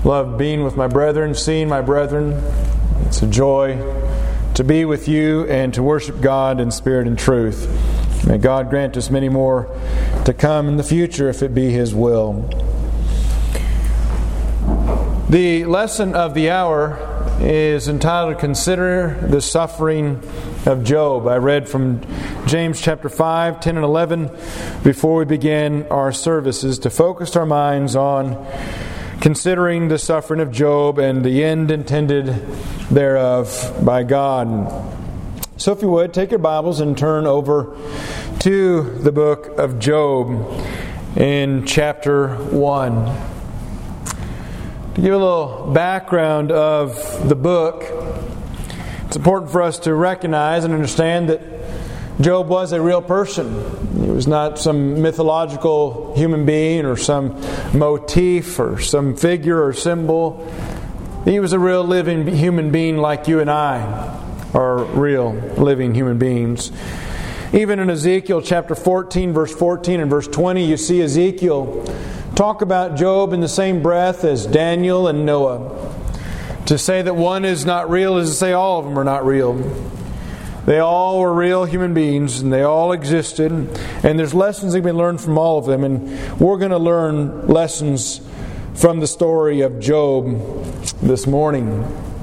love being with my brethren, seeing my brethren. It's a joy to be with you and to worship God in spirit and truth. May God grant us many more to come in the future if it be His will. The lesson of the hour is entitled, Consider the Suffering of Job. I read from James chapter 5, 10 and 11 before we began our services to focus our minds on considering the suffering of Job and the end intended thereof by God. So if you would, take your Bibles and turn over to the book of Job in chapter 1. To give a little background of the book, it's important for us to recognize and understand that Job was a real person. He was not some mythological human being or some motif or some figure or symbol. He was a real living human being like you and I are real living human beings. Even in Ezekiel chapter 14, verse 14 and verse 20, you see Ezekiel talk about Job in the same breath as Daniel and Noah. To say that one is not real is to say all of them are not real. They all were real human beings, and they all existed. And there's lessons that can be learned from all of them. And we're going to learn lessons from the story of Job this morning.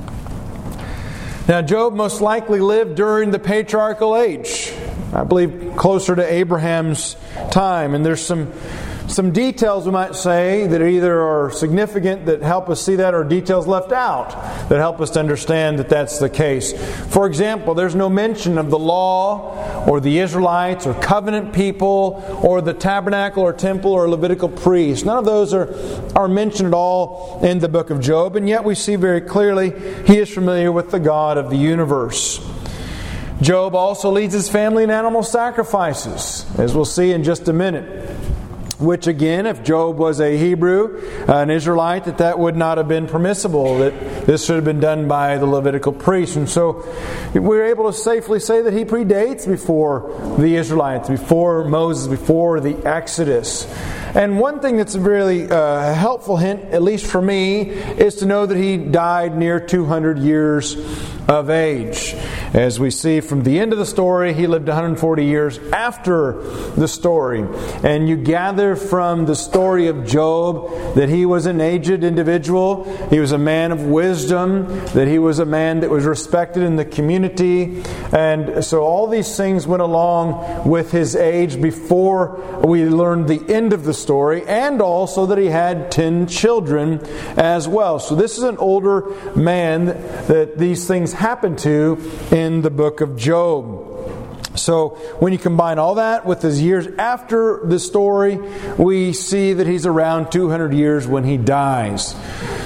Now, Job most likely lived during the patriarchal age. I believe closer to Abraham's time. And there's some details we might say that either are significant that help us see that, or details left out that help us to understand that that's the case. For example, there's no mention of the law or the Israelites or covenant people or the tabernacle or temple or Levitical priests. None of those are mentioned at all in the book of Job, and yet we see very clearly he is familiar with the God of the universe. Job also leads his family in animal sacrifices, as we'll see in just a minute. Which again, if Job was a Hebrew, an Israelite, that would not have been permissible. That this should have been done by the Levitical priests. And so we're able to safely say that he predates before the Israelites, before Moses, before the Exodus. And one thing that's a really helpful hint, at least for me, is to know that he died near 200 years of age. As we see from the end of the story, he lived 140 years after the story. And you gather from the story of Job that he was an aged individual, he was a man of wisdom, that he was a man that was respected in the community. And so all these things went along with his age before we learned the end of the story, and also that he had 10 children as well. So this is an older man that these things happened to in the book of Job. So when you combine all that with his years after the story, we see that he's around 200 years when he dies.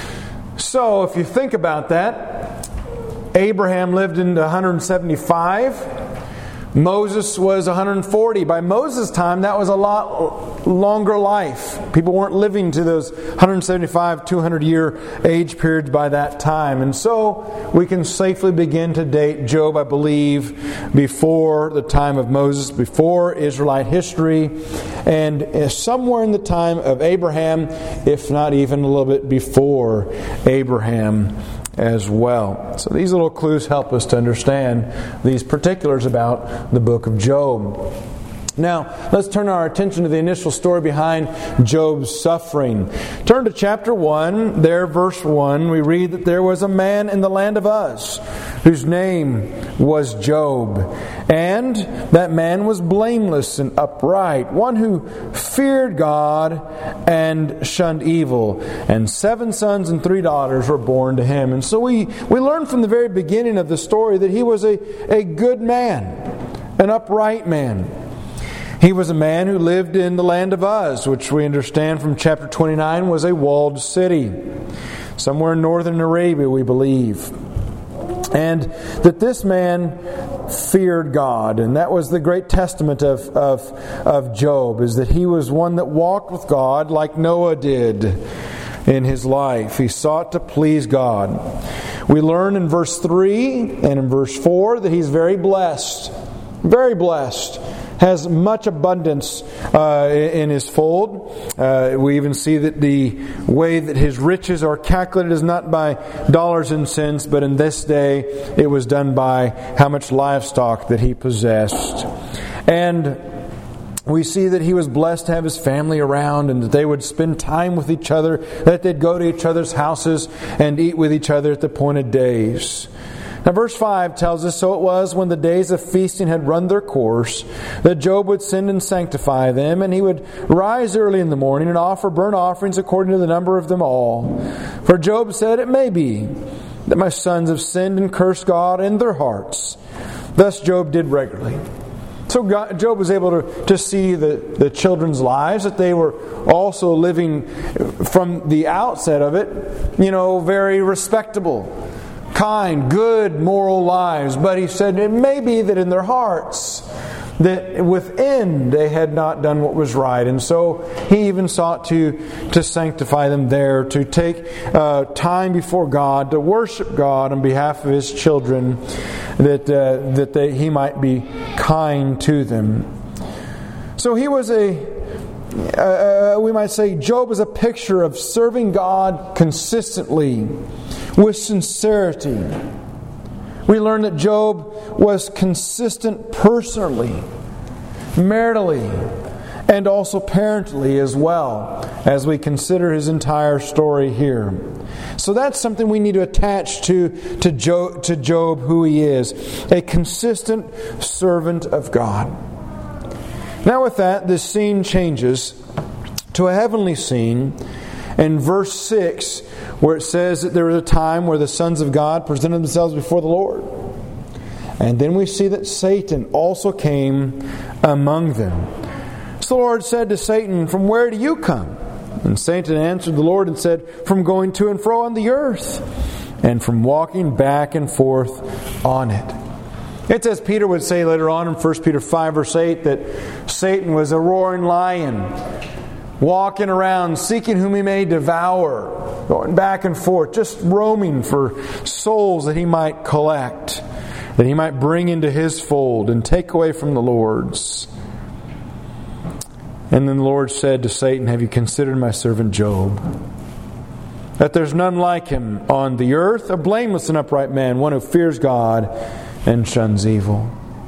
So if you think about that, Abraham lived into 175. Moses was 140. By Moses' time, that was a lot longer life. People weren't living to those 175, 200-year age periods by that time. And so we can safely begin to date Job, I believe, before the time of Moses, before Israelite history, and somewhere in the time of Abraham, if not even a little bit before Abraham as well. So these little clues help us to understand these particulars about the book of Job. Now, let's turn our attention to the initial story behind Job's suffering. Turn to chapter 1, there verse 1, we read that there was a man in the land of Uz, whose name was Job. And that man was blameless and upright, one who feared God and shunned evil. And 7 sons and 3 daughters were born to him. And so we learn from the very beginning of the story that he was a good man, an upright man. He was a man who lived in the land of Uz, which we understand from chapter 29 was a walled city, somewhere in northern Arabia, we believe. And that this man feared God, and that was the great testament of Job, is that he was one that walked with God like Noah did in his life. He sought to please God. We learn in verse 3 and in verse 4 that he's very blessed. Very blessed. has much abundance in his fold. We even see that the way that his riches are calculated is not by dollars and cents, but in this day it was done by how much livestock that he possessed. And we see that he was blessed to have his family around and that they would spend time with each other, that they'd go to each other's houses and eat with each other at the appointed days. Now verse 5 tells us, "So it was when the days of feasting had run their course, that Job would send and sanctify them, and he would rise early in the morning and offer burnt offerings according to the number of them all. For Job said, It may be that my sons have sinned and cursed God in their hearts. Thus Job did regularly." So Job was able to see the children's lives, that they were also living from the outset of it, very respectable, kind, good, moral lives. But he said it may be that in their hearts, that within they had not done what was right. And so he even sought to sanctify them there, to take time before God, to worship God on behalf of his children, that he might be kind to them. So he was we might say, Job is a picture of serving God consistently, with sincerity. We learn that Job was consistent personally, maritally, and also parentally as well, as we consider his entire story here. So that's something we need to attach to Job, who he is, a consistent servant of God. Now with that, this scene changes to a heavenly scene in verse 6, where it says that there was a time where the sons of God presented themselves before the Lord. And then we see that Satan also came among them. So the Lord said to Satan, "From where do you come?" And Satan answered the Lord and said, "From going to and fro on the earth, and from walking back and forth on it." It's as Peter would say later on in 1 Peter 5 verse 8, that Satan was a roaring lion, walking around, seeking whom he may devour, going back and forth, just roaming for souls that he might collect, that he might bring into his fold and take away from the Lord's. And then the Lord said to Satan, "Have you considered my servant Job? That there's none like him on the earth, a blameless and upright man, one who fears God and shuns evil."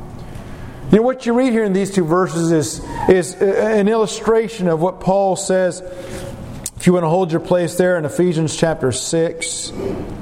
What you read here in these two verses is an illustration of what Paul says. If you want to hold your place there in Ephesians chapter 6.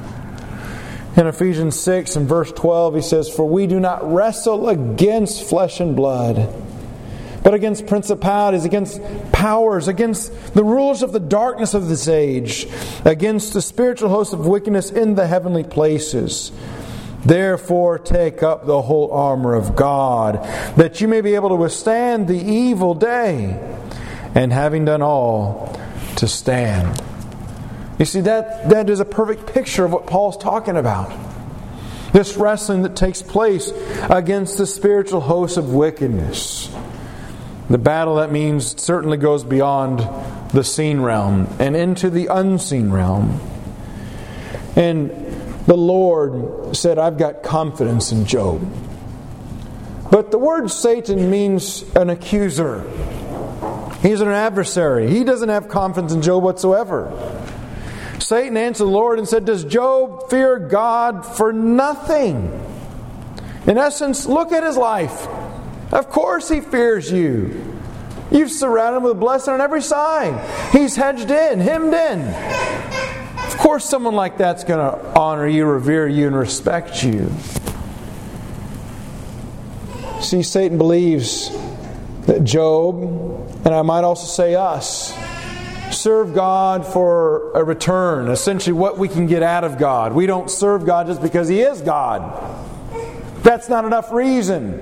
In Ephesians 6 and verse 12 he says, "For we do not wrestle against flesh and blood, but against principalities, against powers, against the rulers of the darkness of this age, against the spiritual hosts of wickedness in the heavenly places. Therefore take up the whole armor of God, that you may be able to withstand the evil day, and having done all, to stand." You see, that is a perfect picture of what Paul's talking about. This wrestling that takes place against the spiritual hosts of wickedness. The battle, that means, certainly goes beyond the seen realm and into the unseen realm. And the Lord said, "I've got confidence in Job." But the word Satan means an accuser. He's an adversary. He doesn't have confidence in Job whatsoever. Satan answered the Lord and said, "Does Job fear God for nothing?" In essence, look at his life. Of course he fears you. You've surrounded him with blessing on every side. He's hedged in, hemmed in. Of course someone like that's going to honor you, revere you, and respect you. See, Satan believes that Job, and I might also say us, serve God for a return, essentially what we can get out of God. We don't serve God just because He is God. That's not enough reason.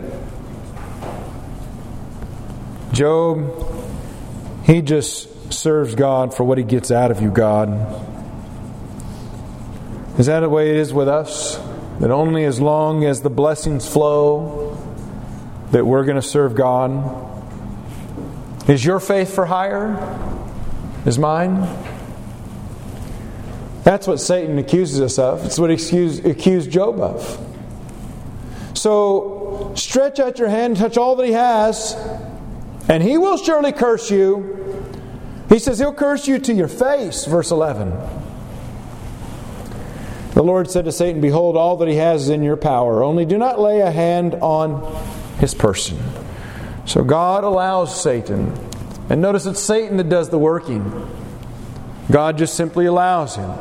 Job, he just serves God for what he gets out of you, God. Is that the way it is with us? That only as long as the blessings flow, that we're going to serve God? Is your faith for hire? Is mine? That's what Satan accuses us of. It's what he accused Job of. So, So stretch out your hand and touch all that he has, and he will surely curse you. He says he'll curse you to your face, verse 11. The Lord said to Satan, behold, all that he has is in your power. Only do not lay a hand on his person. So God allows Satan. And notice it's Satan that does the working. God just simply allows him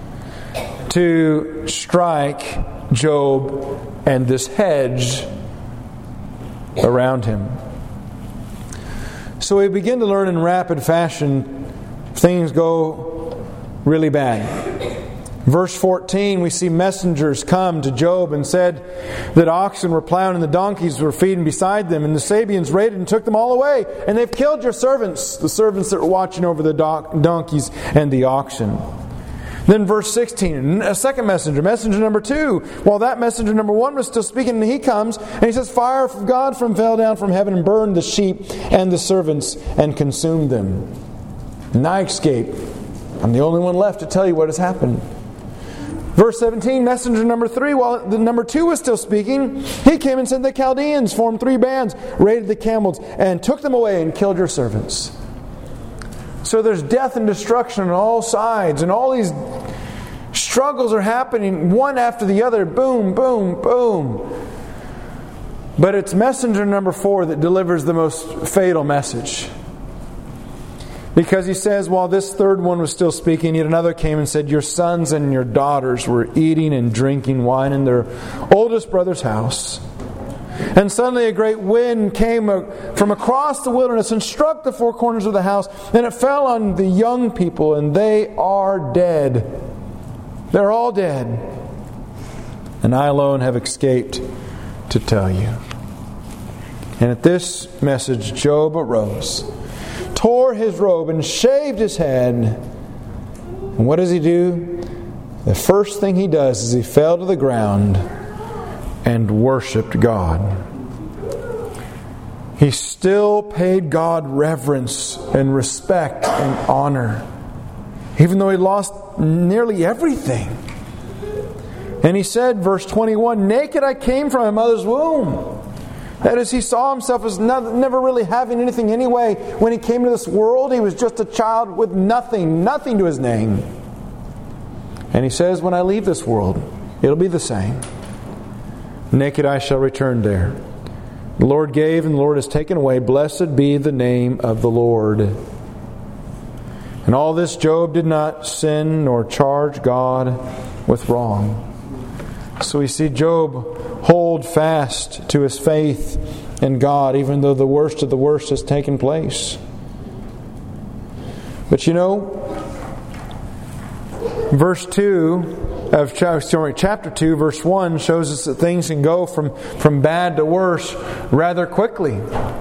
to strike Job and this hedge around him. So we begin to learn in rapid fashion, things go really bad. Verse 14, we see messengers come to Job and said that oxen were plowing and the donkeys were feeding beside them, and the Sabeans raided and took them all away, and they've killed your servants, the servants that were watching over the donkeys and the oxen. Then verse 16, a second messenger, messenger number 2. While that messenger number 1 was still speaking, he comes and he says, fire from God fell down from heaven and burned the sheep and the servants and consumed them. And I escape. I'm the only one left to tell you what has happened. Verse 17, messenger number 3, while the number 2 was still speaking, he came and said, the Chaldeans formed 3 bands, raided the camels, and took them away and killed your servants. So there's death and destruction on all sides, and all these struggles are happening one after the other. Boom, boom, boom. But it's messenger number 4 that delivers the most fatal message. Because he says, while this third one was still speaking, yet another came and said, your sons and your daughters were eating and drinking wine in their oldest brother's house. And suddenly a great wind came from across the wilderness and struck the 4 corners of the house. And it fell on the young people, and they are dead. They're all dead. And I alone have escaped to tell you. And at this message, Job arose, tore his robe, and shaved his head. And what does he do? The first thing he does is he fell to the ground and worshipped God. He still paid God reverence and respect and honor, even though he lost nearly everything. And he said, verse 21, naked I came from my mother's womb. That is, he saw himself as never really having anything anyway. When he came to this world, he was just a child with nothing to his name. And he says, when I leave this world, it'll be the same. Naked I shall return there. The Lord gave and the Lord has taken away. Blessed be the name of the Lord. And all this Job did not sin nor charge God with wrong. So we see Job hold fast to his faith in God, even though the worst of the worst has taken place. But you know, verse 2 of chapter 2, verse 1 shows us that things can go from bad to worse rather quickly.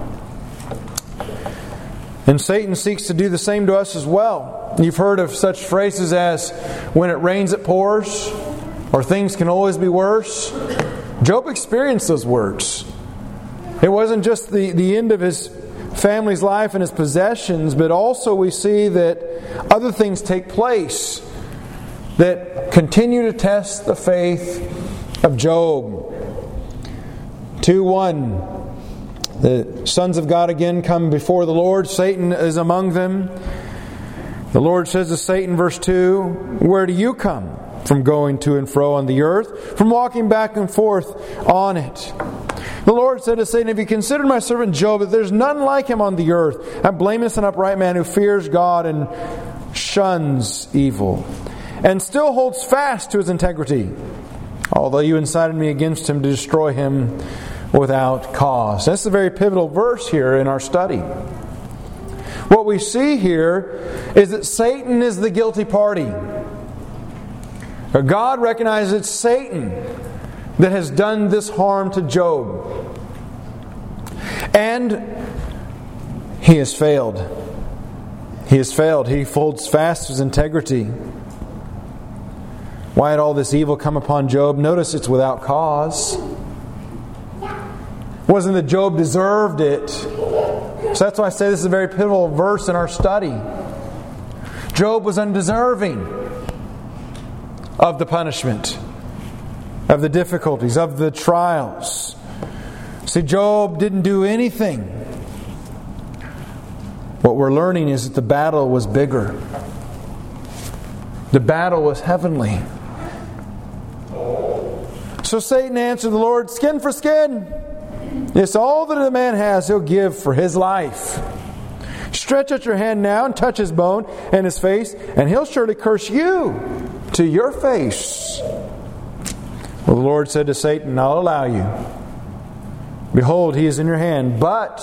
And Satan seeks to do the same to us as well. You've heard of such phrases as, when it rains it pours, or things can always be worse. Job experienced those words. It wasn't just the end of his family's life and his possessions, but also we see that other things take place that continue to test the faith of Job. 2:1, the sons of God again come before the Lord. Satan is among them. The Lord says to Satan, verse 2, where do you come? From going to and fro on the earth, from walking back and forth on it. The Lord said to Satan, have you considered my servant Job, that there's none like him on the earth, a blameless and upright man who fears God and shuns evil, and still holds fast to his integrity, although you incited me against him to destroy him without cause. That's a very pivotal verse here in our study. What we see here is that Satan is the guilty party. God recognizes it's Satan that has done this harm to Job. And he has failed. He has failed. He holds fast to his integrity. Why had all this evil come upon Job? Notice it's without cause. It wasn't that Job deserved it. So that's why I say this is a very pivotal verse in our study. Job was undeserving of the punishment, of the difficulties, of the trials. See, Job didn't do anything. What we're learning is that the battle was bigger. The battle was heavenly. So Satan answered the Lord, skin for skin. Yes, all that a man has, he'll give for his life. Stretch out your hand now and touch his bone and his face, and he'll surely curse you to your face. Well, the Lord said to Satan, I'll allow you. Behold, he is in your hand, but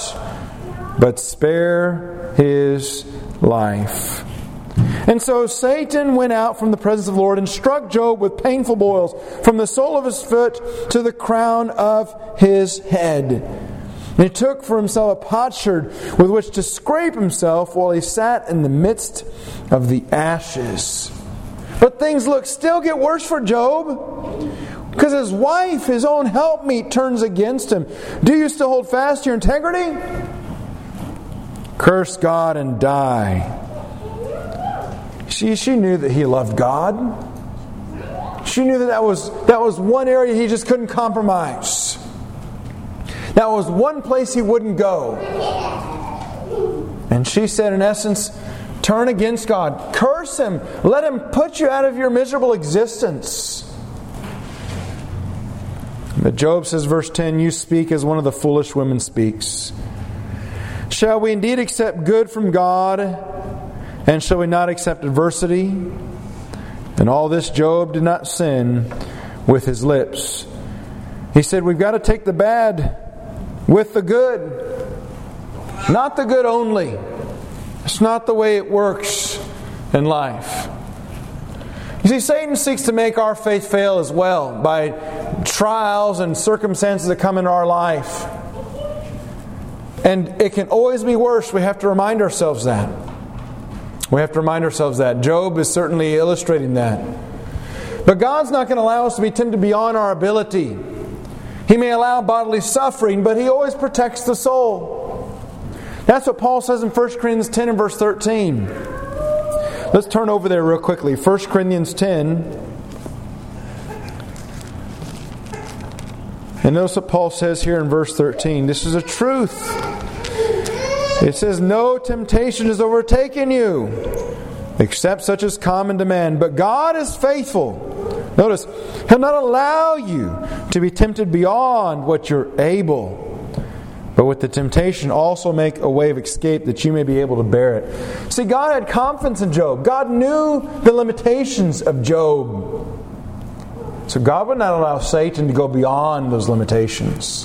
spare his life. And so Satan went out from the presence of the Lord and struck Job with painful boils from the sole of his foot to the crown of his head. And he took for himself a potsherd with which to scrape himself while he sat in the midst of the ashes. But things still get worse for Job, because his wife, his own helpmeet, turns against him. Do you still hold fast to your integrity? Curse God and die. She knew that he loved God. She knew that was one area he just couldn't compromise. That was one place he wouldn't go. And she said, in essence, turn against God. Curse Him. Let Him put you out of your miserable existence. But Job says, verse 10, you speak as one of the foolish women speaks. Shall we indeed accept good from God? And shall we not accept adversity? And all this Job did not sin with his lips. He said, we've got to take the bad with the good. Not the good only. It's not the way it works in life. You see, Satan seeks to make our faith fail as well by trials and circumstances that come into our life. And it can always be worse. We have to remind ourselves that. We have to remind ourselves that. Job is certainly illustrating that. But God's not going to allow us to be tempted beyond our ability. He may allow bodily suffering, but He always protects the soul. That's what Paul says in 1 Corinthians 10 and verse 13. Let's turn over there real quickly. 1 Corinthians 10. And notice what Paul says here in verse 13. This is a truth. It says, no temptation has overtaken you, except such as common to man. But God is faithful. Notice, He'll not allow you to be tempted beyond what you're able. But with the temptation also make a way of escape that you may be able to bear it. See, God had confidence in Job. God knew the limitations of Job. So God would not allow Satan to go beyond those limitations.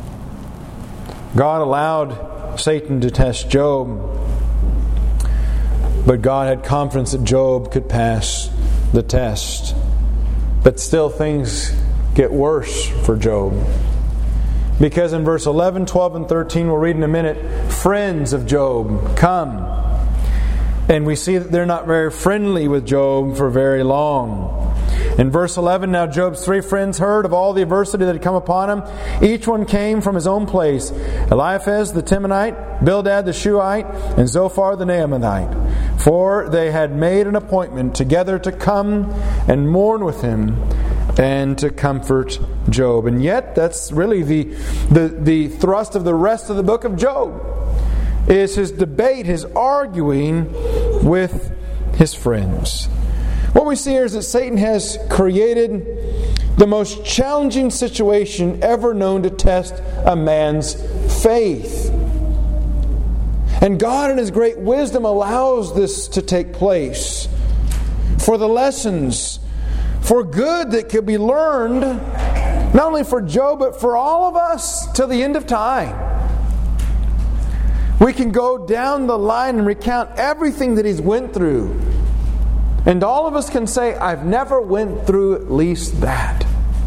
God allowed Satan to test Job, but God had confidence that Job could pass the test. But still things get worse for Job. Because in verse 11, 12, and 13, we'll read in a minute, friends of Job come. And we see that they're not very friendly with Job for very long. In verse 11, now Job's 3 friends heard of all the adversity that had come upon him. Each one came from his own place. Eliphaz the Temanite, Bildad the Shuhite, and Zophar the Naamathite. For they had made an appointment together to come and mourn with him and to comfort Job. And yet, that's really the thrust of the rest of the book of Job, is his debate, his arguing with his friends. What we see here is that Satan has created the most challenging situation ever known to test a man's faith. And God in His great wisdom allows this to take place for the lessons, for good that could be learned, not only for Job, but for all of us till the end of time. We can go down the line and recount everything that He's went through. And all of us can say, I've never went through at least that.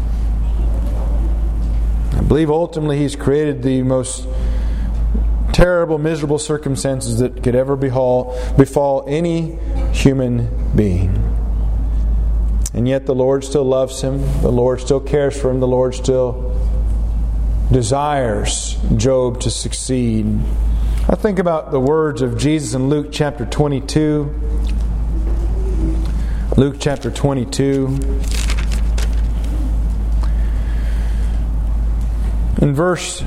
I believe ultimately He's created the most terrible, miserable circumstances that could ever befall any human being. And yet the Lord still loves him. The Lord still cares for him. The Lord still desires Job to succeed. I think about the words of Jesus in Luke chapter 22. Luke chapter 22. In verse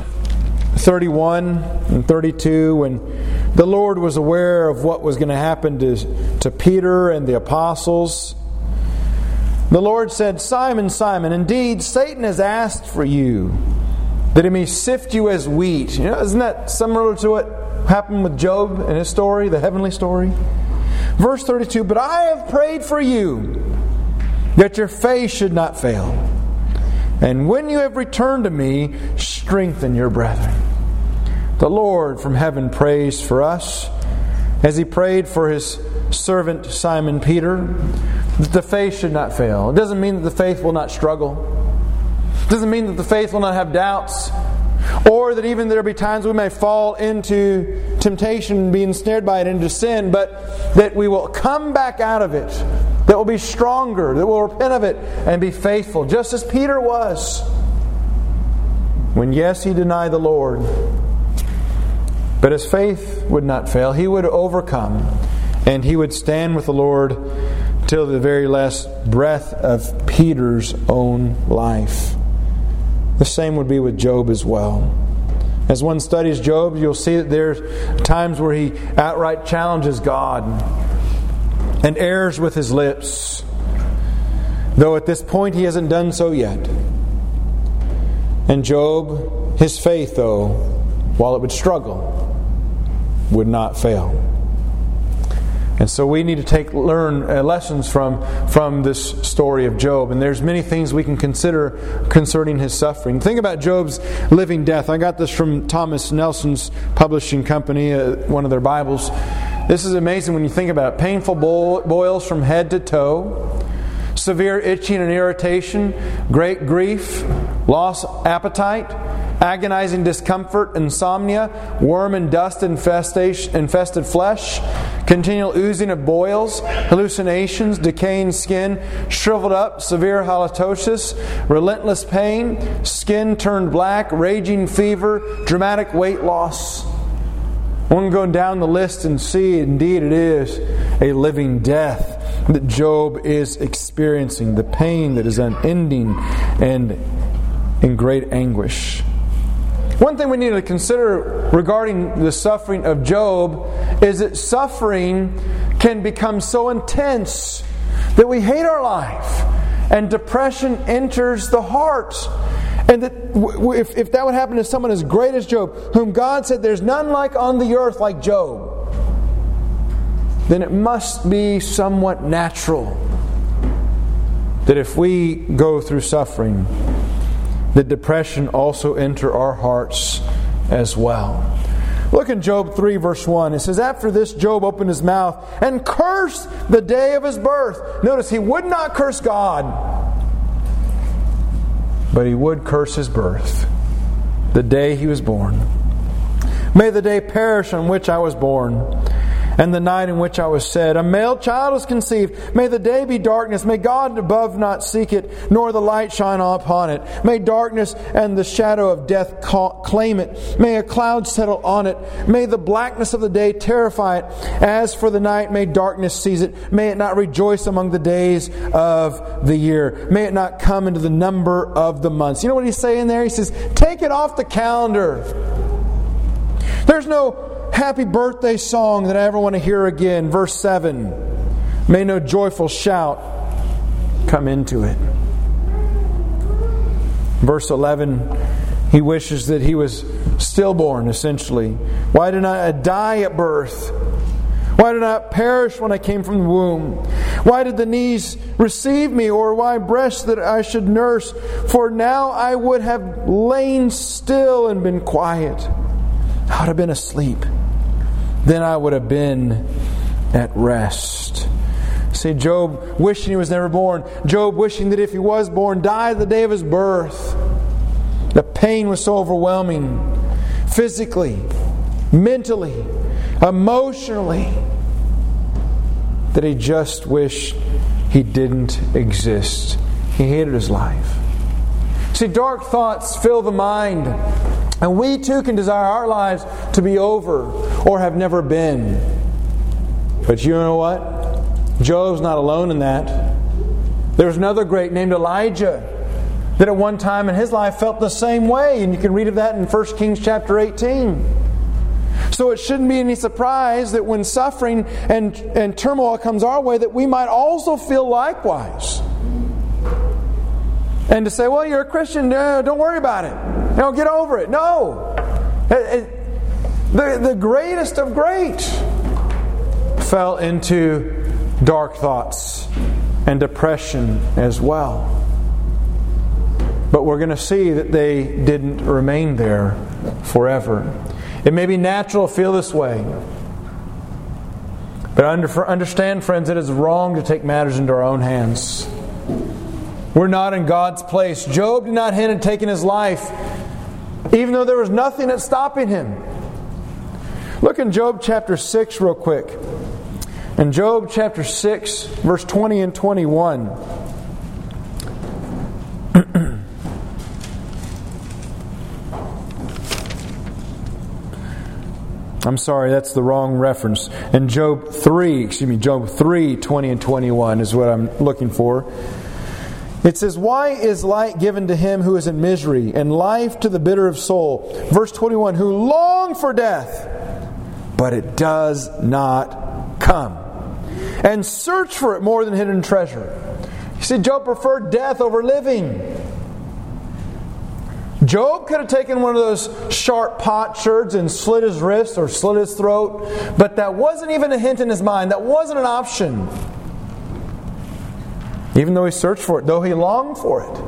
31 and 32, when the Lord was aware of what was going to happen to Peter and the apostles, the Lord said, "Simon, Simon, indeed Satan has asked for you, that he may sift you as wheat." Isn't that similar to what happened with Job and his story, the heavenly story? Verse 32, "But I have prayed for you, that your faith should not fail. And when you have returned to me, strengthen your brethren." The Lord from heaven prays for us, as He prayed for His servant Simon Peter, that the faith should not fail. It doesn't mean that the faith will not struggle. It doesn't mean that the faith will not have doubts, or that even there will be times we may fall into temptation and be ensnared by it into sin, but that we will come back out of it, that will be stronger, that will repent of it and be faithful, just as Peter was. When, yes, he denied the Lord, but his faith would not fail. He would overcome, and he would stand with the Lord till the very last breath of Peter's own life. The same would be with Job as well. As one studies Job, you'll see that there's times where he outright challenges God and errs with his lips, though at this point he hasn't done so yet. And Job, his faith, though, while it would struggle, would not fail. And so we need to learn lessons from this story of Job. And there's many things we can consider concerning his suffering. Think about Job's living death. I got this from Thomas Nelson's publishing company, one of their Bibles. This is amazing when you think about it. Painful boils from head to toe, severe itching and irritation, great grief, lost appetite, agonizing discomfort, insomnia, worm and dust infested flesh, continual oozing of boils, hallucinations, decaying skin, shriveled up, severe halitosis, relentless pain, skin turned black, raging fever, dramatic weight loss. One can go down the list and see, indeed, it is a living death that Job is experiencing, the pain that is unending and in great anguish. One thing we need to consider regarding the suffering of Job is that suffering can become so intense that we hate our life, and depression enters the heart. And that if that would happen to someone as great as Job, whom God said there's none like on the earth like Job, then it must be somewhat natural that if we go through suffering, that depression also enter our hearts as well. Look in Job 3 verse 1. It says, "After this Job opened his mouth and cursed the day of his birth." Notice, he would not curse God, but he would curse his birth, the day he was born. "May the day perish on which I was born, and the night in which I was said, a male child is conceived. May the day be darkness. May God above not seek it, nor the light shine upon it. May darkness and the shadow of death claim it. May a cloud settle on it. May the blackness of the day terrify it. As for the night, may darkness seize it. May it not rejoice among the days of the year. May it not come into the number of the months." You know what he's saying there? He says, take it off the calendar. There's no happy birthday song that I ever want to hear again. Verse 7. May no joyful shout come into it. Verse 11. He wishes that he was stillborn, essentially. "Why did I die at birth? Why did I not perish when I came from the womb? Why did the knees receive me, or why breasts that I should nurse? For now I would have lain still and been quiet. I would have been asleep. Then I would have been at rest." See, Job wishing he was never born. Job wishing that if he was born, died the day of his birth. The pain was so overwhelming, physically, mentally, emotionally, that he just wished he didn't exist. He hated his life. See, dark thoughts fill the mind. And we too can desire our lives to be over or have never been. But you know what? Job's not alone in that. There's another great named Elijah that at one time in his life felt the same way. And you can read of that in 1 Kings chapter 18. So it shouldn't be any surprise that when suffering and turmoil comes our way, that we might also feel likewise. And to say, well, you're a Christian, don't worry about it. Get over it. No. The greatest of great fell into dark thoughts and depression as well. But we're going to see that they didn't remain there forever. It may be natural to feel this way. But understand, friends, it is wrong to take matters into our own hands. We're not in God's place. Job did not hint at taking his life, even though there was nothing that's stopping him. Look in Job chapter 6 real quick. In Job chapter 6, verse 20 and 21. I'm sorry, that's the wrong reference. In Job 3, 20 and 21 is what I'm looking for. It says, why is light given to him who is in misery, and life to the bitter of soul? Verse 21, who long for death, but it does not come, and search for it more than hidden treasure. You see, Job preferred death over living. Job could have taken one of those sharp potsherds and slit his wrist or slit his throat, but that wasn't even a hint in his mind. That wasn't an option. Even though he searched for it, though he longed for it,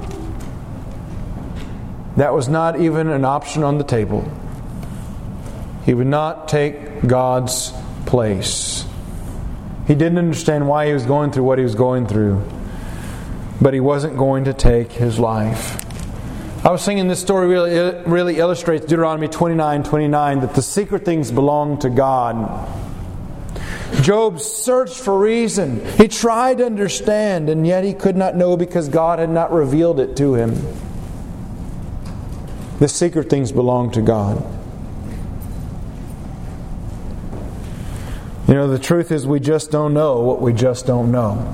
that was not even an option on the table. He would not take God's place. He didn't understand why he was going through what he was going through, but he wasn't going to take his life. I was thinking this story really illustrates Deuteronomy 29:29, that the secret things belong to God. Job searched for reason. He tried to understand, and yet he could not know because God had not revealed it to him. The secret things belong to God. The truth is we just don't know what we just don't know.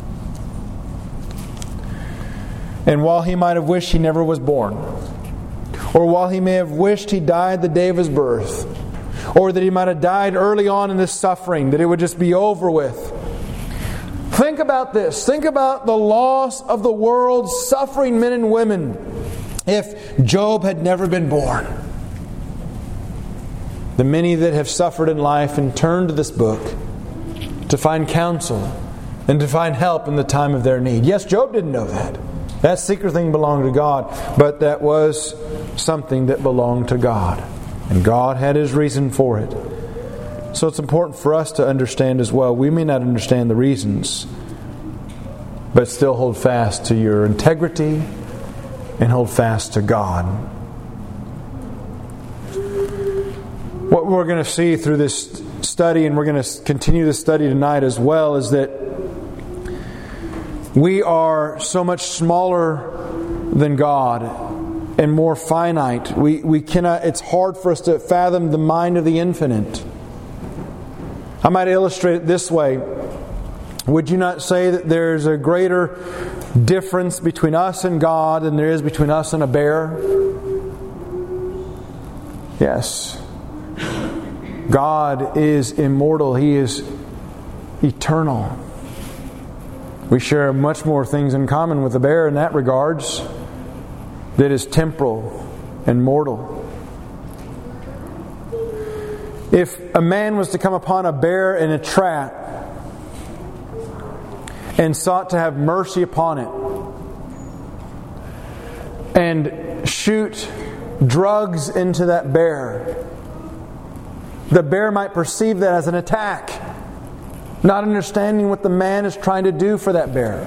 And while he might have wished he never was born, or while he may have wished he died the day of his birth, or that he might have died early on in this suffering, that it would just be over with. Think about this. Think about the loss of the world's suffering men and women if Job had never been born. The many that have suffered in life and turned to this book to find counsel and to find help in the time of their need. Yes, Job didn't know that. That secret thing belonged to God, but that was something that belonged to God. And God had His reason for it. So it's important for us to understand as well. We may not understand the reasons, but still hold fast to your integrity and hold fast to God. What we're going to see through this study, and we're going to continue this study tonight as well, is that we are so much smaller than God and more finite. We cannot. It's hard for us to fathom the mind of the infinite. I might illustrate it this way. Would you not say that there's a greater difference between us and God than there is between us and a bear? Yes. God is immortal. He is eternal. We share much more things in common with the bear in that regards, that is temporal and mortal. If a man was to come upon a bear in a trap and sought to have mercy upon it and shoot drugs into that bear, the bear might perceive that as an attack, not understanding what the man is trying to do for that bear.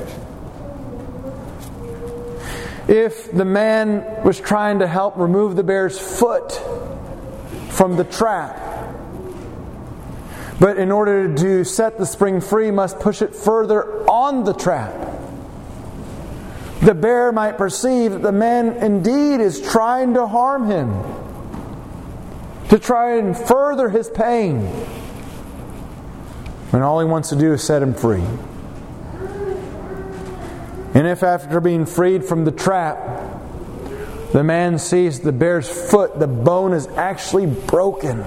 If the man was trying to help remove the bear's foot from the trap, but in order to set the spring free, must push it further on the trap, the bear might perceive that the man indeed is trying to harm him, to try and further his pain, when all he wants to do is set him free. And if after being freed from the trap, the man sees the bear's foot, the bone is actually broken,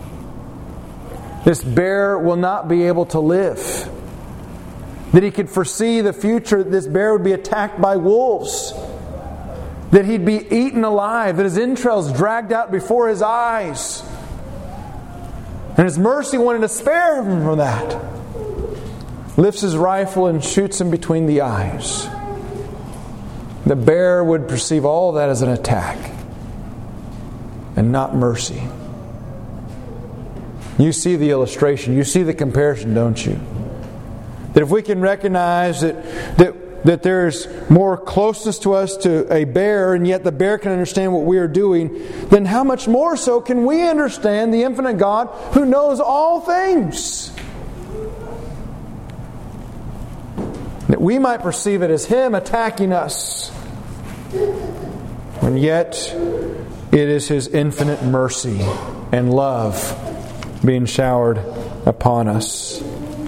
this bear will not be able to live. That he could foresee the future, that this bear would be attacked by wolves. That he'd be eaten alive, that his entrails dragged out before his eyes. And His mercy wanted to spare him from that. Lifts his rifle and shoots him between the eyes. The bear would perceive all that as an attack and not mercy. You see the illustration. You see the comparison, don't you? That if we can recognize that there's more closeness to us to a bear, and yet the bear can understand what we are doing, then how much more so can we understand the infinite God who knows all things? That we might perceive it as Him attacking us, and yet it is His infinite mercy and love being showered upon us.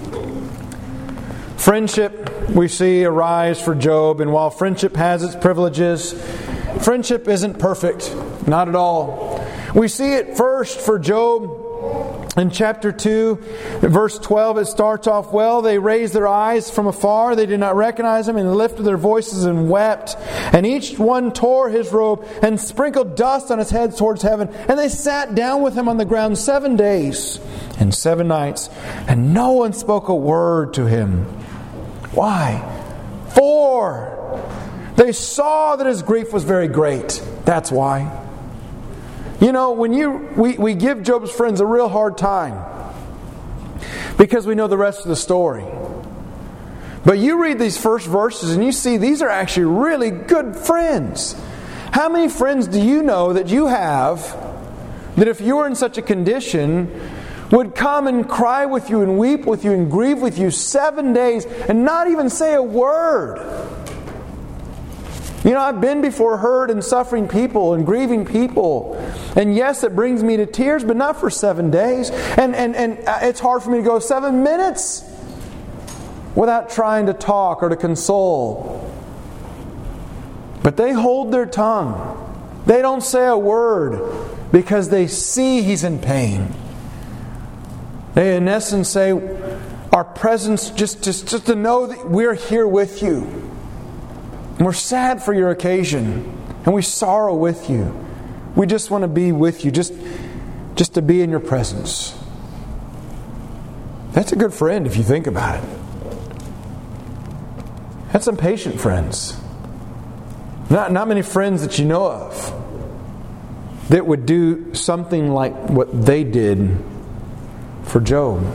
Friendship, we see, arise for Job, and while friendship has its privileges, friendship isn't perfect. Not at all. We see it first for Job in chapter 2, verse 12. It starts off well. They raised their eyes from afar. They did not recognize Him, and they lifted their voices and wept. And each one tore his robe and sprinkled dust on his head towards heaven. And they sat down with him on the ground 7 days and 7 nights. And no one spoke a word to him. Why? For they saw that his grief was very great. That's why. You know, when we give Job's friends a real hard time because we know the rest of the story. But you read these first verses and you see these are actually really good friends. How many friends do you know that you have that if you were in such a condition would come and cry with you and weep with you and grieve with you 7 days and not even say a word? You know, I've been before hurt and suffering people and grieving people. And yes, it brings me to tears, but not for 7 days. And it's hard for me to go 7 minutes without trying to talk or to console. But they hold their tongue. They don't say a word because they see he's in pain. They in essence say, our presence, just to know that we're here with you. And we're sad for your occasion. And we sorrow with you. We just want to be with you. Just to be in your presence. That's a good friend if you think about it. That's some patient friends. Not many friends that you know of that would do something like what they did for Job.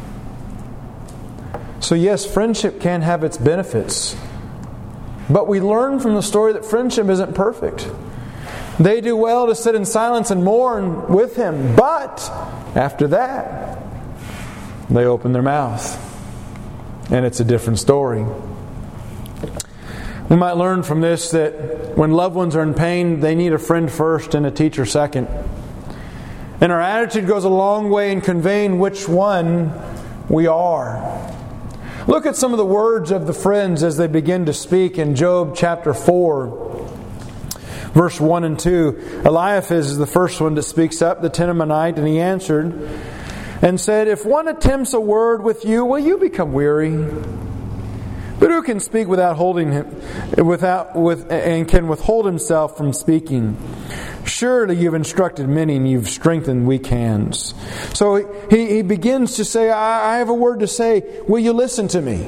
So yes, friendship can have its benefits. But we learn from the story that friendship isn't perfect. They do well to sit in silence and mourn with him. But after that, they open their mouth. And it's a different story. We might learn from this that when loved ones are in pain, they need a friend first and a teacher second. And our attitude goes a long way in conveying which one we are. Look at some of the words of the friends as they begin to speak in Job chapter 4, verse 1 and 2. Eliphaz is the first one that speaks up, the Temanite, and he answered and said, "If one attempts a word with you, will you become weary? But who can speak without holding him, and can withhold himself from speaking? Surely you've instructed many and you've strengthened weak hands." So he begins to say, I have a word to say. Will you listen to me?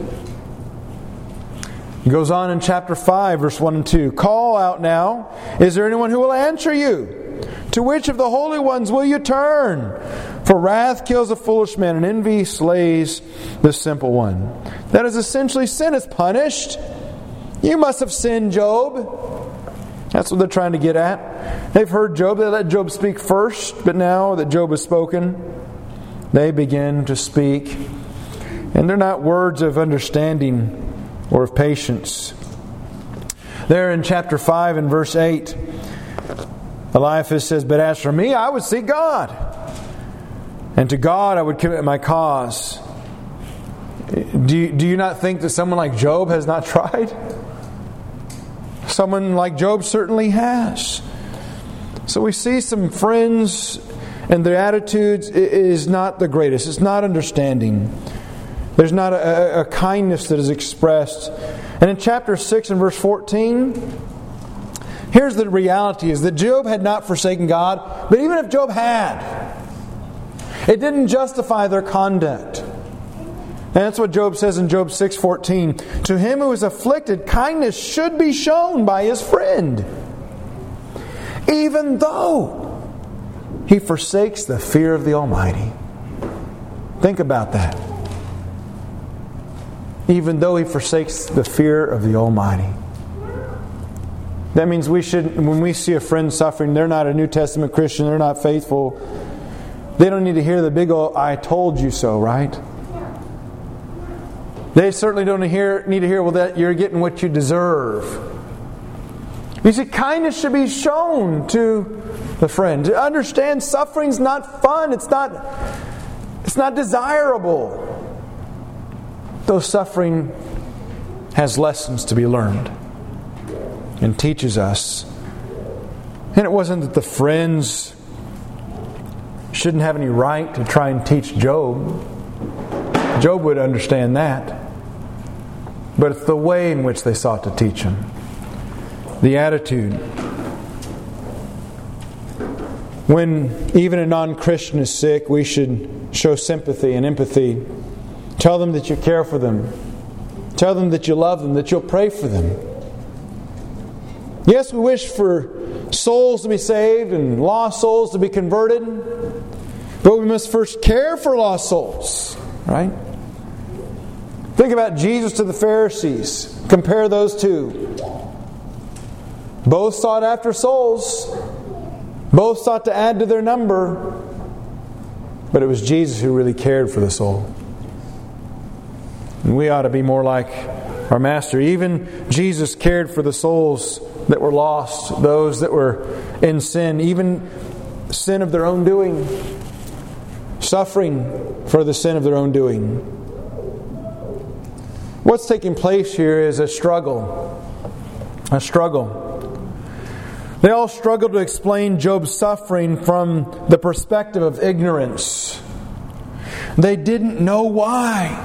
He goes on in chapter 5, verse 1 and 2. "Call out now. Is there anyone who will answer you? To which of the holy ones will you turn? For wrath kills a foolish man, and envy slays the simple one." That is essentially sin is punished. You must have sinned, Job. That's what they're trying to get at. They've heard Job. They let Job speak first. But now that Job has spoken, they begin to speak. And they're not words of understanding or of patience. There in chapter 5 and verse 8, Eliphaz says, "But as for me, I would seek God. And to God I would commit my cause." Do you not think that someone like Job has not tried? Someone like Job certainly has. So we see some friends and their attitudes is not the greatest. It's not understanding. There's not a kindness that is expressed. And in chapter 6 and verse 14, here's the reality, is that Job had not forsaken God, but even if Job had, it didn't justify their conduct. And that's what Job says in Job 6:14. To him who is afflicted, kindness should be shown by his friend, even though he forsakes the fear of the Almighty. Think about that. Even though he forsakes the fear of the Almighty. That means we should, when we see a friend suffering, they're not a New Testament Christian, they're not faithful, they don't need to hear the big old "I told you so," right? They certainly don't need to hear, "Well, that you're getting what you deserve." You see, kindness should be shown to the friend. To understand suffering's not fun. It's not desirable. Though suffering has lessons to be learned and teaches us. And it wasn't that the friends shouldn't have any right to try and teach Job. Job would understand that. But it's the way in which they sought to teach him. The attitude. When even a non-Christian is sick, we should show sympathy and empathy. Tell them that you care for them. Tell them that you love them, that you'll pray for them. Yes, we wish for souls to be saved and lost souls to be converted. But we must first care for lost souls. Right? Think about Jesus to the Pharisees. Compare those two. Both sought after souls. Both sought to add to their number. But it was Jesus who really cared for the soul. And we ought to be more like our Master. Even Jesus cared for the souls that were lost, those that were in sin, even sin of their own doing, suffering for the sin of their own doing. What's taking place here is a struggle. A struggle. They all struggle to explain Job's suffering from the perspective of ignorance. They didn't know why.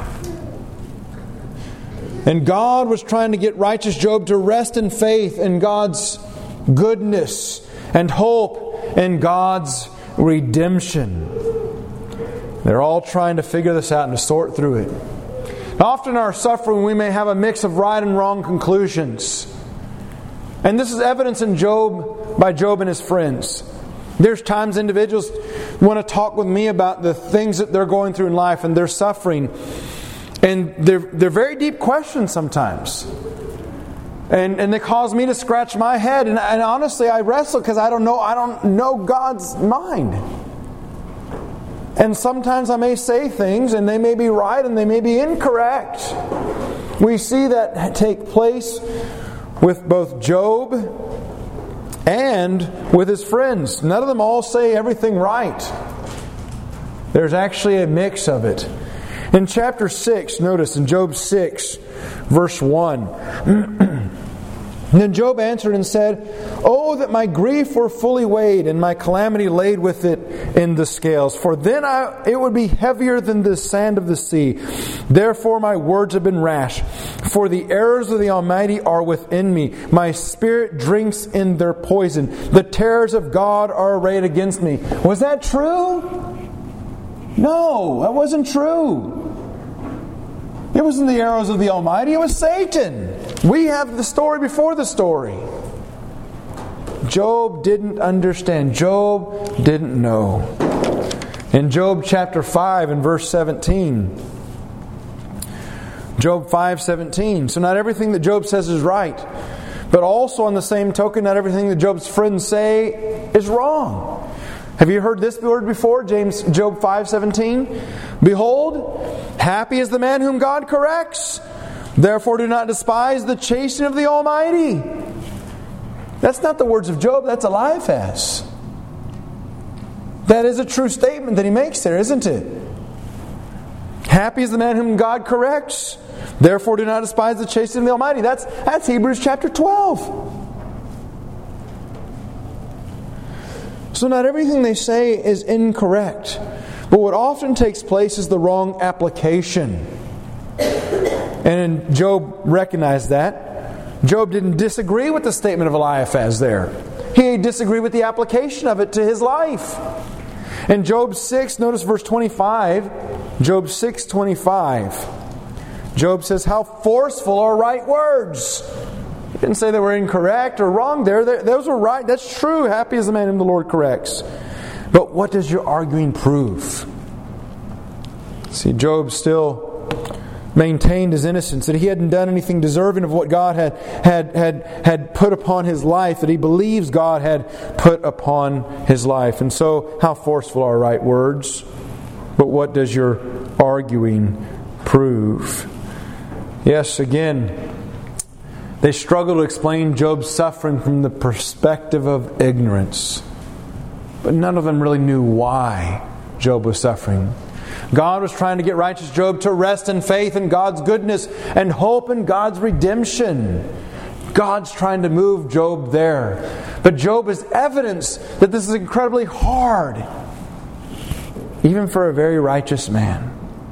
And God was trying to get righteous Job to rest in faith in God's goodness and hope in God's redemption. They're all trying to figure this out and to sort through it. Often in our suffering we may have a mix of right and wrong conclusions. And this is evidence in Job by Job and his friends. There's times individuals want to talk with me about the things that they're going through in life and their suffering. And they're very deep questions sometimes. And they cause me to scratch my head. And honestly, I wrestle because I don't know God's mind. And sometimes I may say things and they may be right and they may be incorrect. We see that take place with both Job and with his friends. None of them all say everything right. There's actually a mix of it. In chapter 6, notice in Job 6, verse 1. Then Job answered and said, "Oh, that my grief were fully weighed, and my calamity laid with it in the scales. For then it would be heavier than the sand of the sea. Therefore my words have been rash. For the arrows of the Almighty are within me. My spirit drinks in their poison. The terrors of God are arrayed against me." Was that true? No, that wasn't true. It wasn't the arrows of the Almighty, it was Satan. We have the story before the story. Job didn't understand. Job didn't know. In Job chapter 5 and verse 17. Job 5:17. So not everything that Job says is right. But also on the same token, not everything that Job's friends say is wrong. Have you heard this word before? Job 5:17. "Behold, happy is the man whom God corrects. Therefore do not despise the chastening of the Almighty." That's not the words of Job, that's Eliphaz. That is a true statement that he makes there, isn't it? Happy is the man whom God corrects. Therefore do not despise the chastening of the Almighty. That's Hebrews chapter 12. So not everything they say is incorrect. But what often takes place is the wrong application. And Job recognized that. Job didn't disagree with the statement of Eliphaz there. He disagreed with the application of it to his life. In Job 6, notice verse 25. Job 6:25. Job says, how forceful are right words. He didn't say they were incorrect or wrong there. Those were right. That's true. Happy is the man whom the Lord corrects. But what does your arguing prove? See, Job still maintained his innocence, that he hadn't done anything deserving of what God had put upon his life, that he believes God had put upon his life. And so, how forceful are right words? But what does your arguing prove? Yes, again, they struggle to explain Job's suffering from the perspective of ignorance. But none of them really knew why Job was suffering. God was trying to get righteous Job to rest in faith in God's goodness and hope in God's redemption. God's trying to move Job there. But Job is evidence that this is incredibly hard, even for a very righteous man.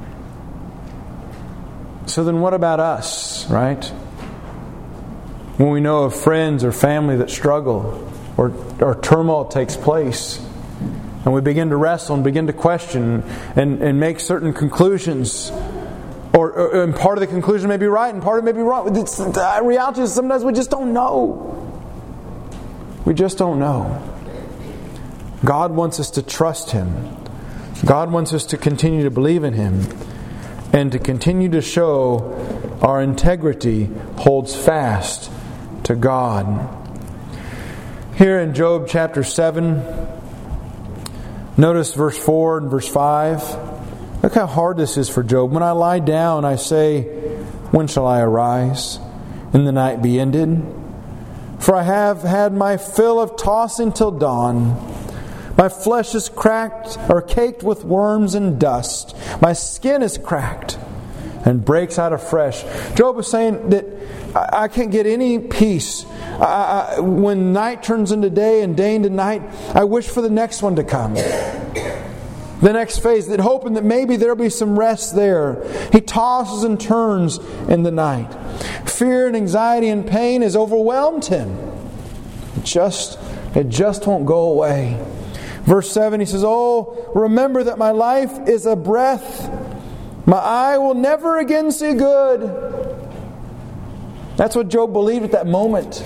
So then what about us, right? When we know of friends or family that struggle or turmoil takes place, and we begin to wrestle and begin to question and make certain conclusions, and part of the conclusion may be right and part of it may be wrong. The reality is sometimes we just don't know. We just don't know. God wants us to trust Him. God wants us to continue to believe in Him and to continue to show our integrity holds fast to God. Here in Job chapter 7, notice verse 4 and verse 5. Look how hard this is for Job. When I lie down, I say, when shall I arise, and the night be ended? For I have had my fill of tossing till dawn. My flesh is cracked or caked with worms and dust. My skin is cracked and breaks out afresh. Job is saying that I can't get any peace. When night turns into day and day into night, I wish for the next one to come. The next phase, that hoping that maybe there'll be some rest there. He tosses and turns in the night. Fear and anxiety and pain has overwhelmed him. It just won't go away. Verse 7, he says, oh, remember that my life is a breath. My eye will never again see good. That's what Job believed at that moment.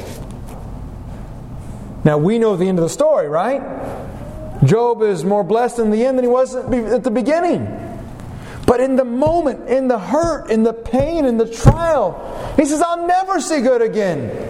Now we know the end of the story, right? Job is more blessed in the end than he was at the beginning. But in the moment, in the hurt, in the pain, in the trial, he says, I'll never see good again.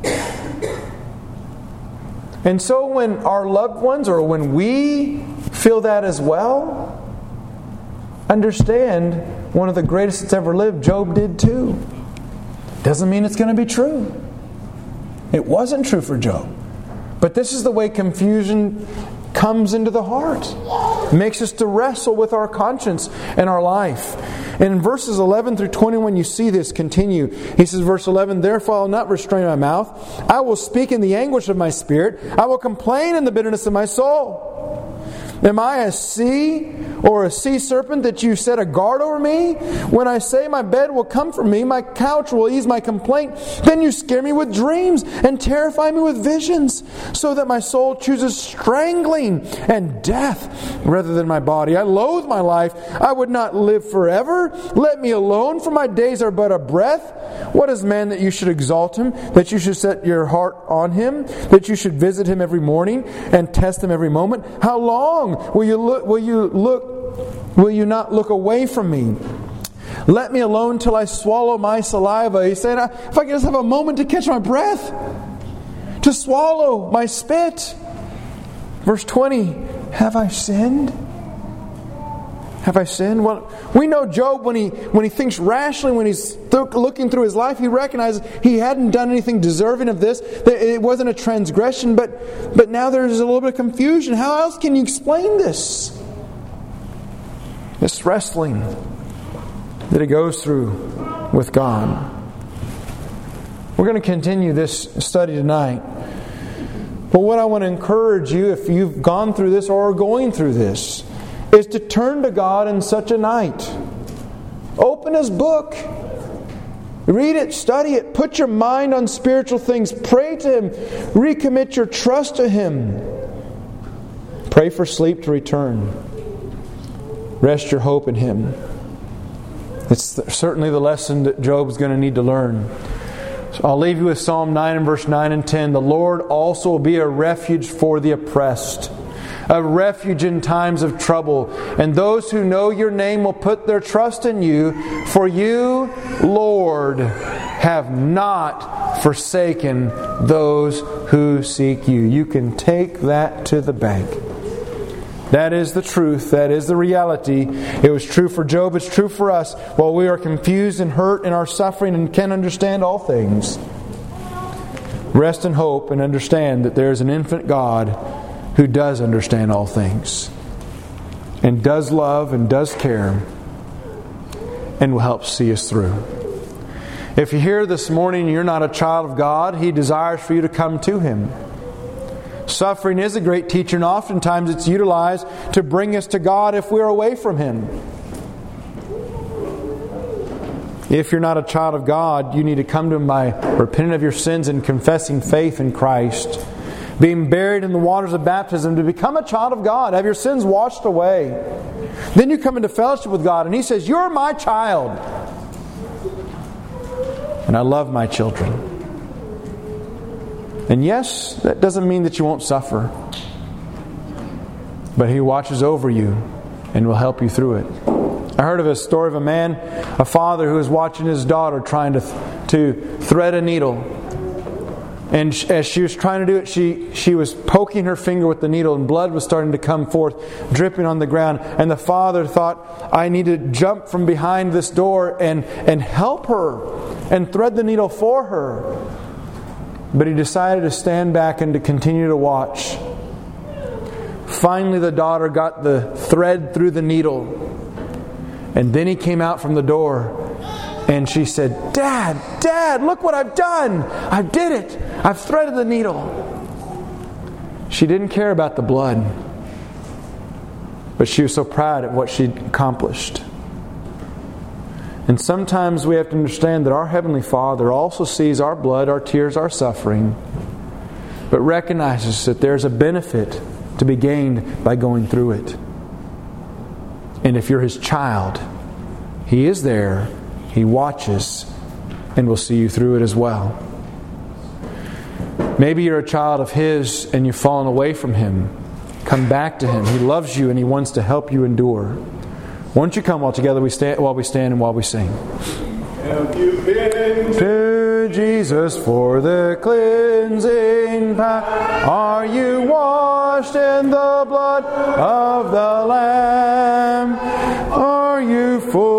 And so when our loved ones, or when we feel that as well, understand one of the greatest that's ever lived, Job did too. Doesn't mean it's going to be true. It wasn't true for Job. But this is the way confusion comes into the heart. It makes us to wrestle with our conscience and our life. And in verses 11 through 21, you see this continue. He says, verse 11, therefore I will not restrain my mouth. I will speak in the anguish of my spirit. I will complain in the bitterness of my soul. Am I a sea or a sea serpent that you set a guard over me? When I say my bed will comfort me, my couch will ease my complaint, then you scare me with dreams and terrify me with visions, so that my soul chooses strangling and death rather than my body. I loathe my life. I would not live forever. Let me alone, for my days are but a breath. What is man that you should exalt him, that you should set your heart on him, that you should visit him every morning and test him every moment? How long will you not look away from me? Let me alone till I swallow my saliva. He's saying, if I could just have a moment to catch my breath, to swallow my spit. Verse 20, have I sinned? Have I sinned? Well, we know Job, when he thinks rationally, when he's looking through his life, he recognizes he hadn't done anything deserving of this. It wasn't a transgression, but now there's a little bit of confusion. How else can you explain this? This wrestling that he goes through with God. We're going to continue this study tonight. But what I want to encourage you, if you've gone through this or are going through this, is to turn to God in such a night. Open His book. Read it, study it, put your mind on spiritual things. Pray to Him. Recommit your trust to Him. Pray for sleep to return. Rest your hope in Him. It's certainly the lesson that Job's going to need to learn. So I'll leave you with Psalm 9 and verse 9 and 10. The Lord also will be a refuge for the oppressed, a refuge in times of trouble. And those who know your name will put their trust in you. For you, Lord, have not forsaken those who seek you. You can take that to the bank. That is the truth. That is the reality. It was true for Job. It's true for us. While we are confused and hurt in our suffering and can't understand all things, rest in hope and understand that there is an infinite God who does understand all things and does love and does care and will help see us through. If you're here this morning and you're not a child of God, He desires for you to come to Him. Suffering is a great teacher, and oftentimes it's utilized to bring us to God if we're away from Him. If you're not a child of God, you need to come to Him by repenting of your sins and confessing faith in Christ. Being buried in the waters of baptism to become a child of God. Have your sins washed away. Then you come into fellowship with God and He says, "You're my child. And I love my children." And yes, that doesn't mean that you won't suffer. But He watches over you and will help you through it. I heard of a story of a father who was watching his daughter trying to thread a needle. And as she was trying to do it, she was poking her finger with the needle, and blood was starting to come forth, dripping on the ground. And the father thought, "I need to jump from behind this door and help her and thread the needle for her." But he decided to stand back and to continue to watch. Finally, the daughter got the thread through the needle. And then he came out from the door and she said, Dad, look what I've done. I did it. I've threaded the needle." She didn't care about the blood, but she was so proud of what she'd accomplished. And sometimes we have to understand that our Heavenly Father also sees our blood, our tears, our suffering, but recognizes that there's a benefit to be gained by going through it. And if you're His child, He is there, He watches, and will see you through it as well. Maybe you're a child of His and you've fallen away from Him. Come back to Him. He loves you and He wants to help you endure. Won't you come while together we stand and while we sing? Have you been to Jesus for the cleansing power? Are you washed in the blood of the Lamb? Are you full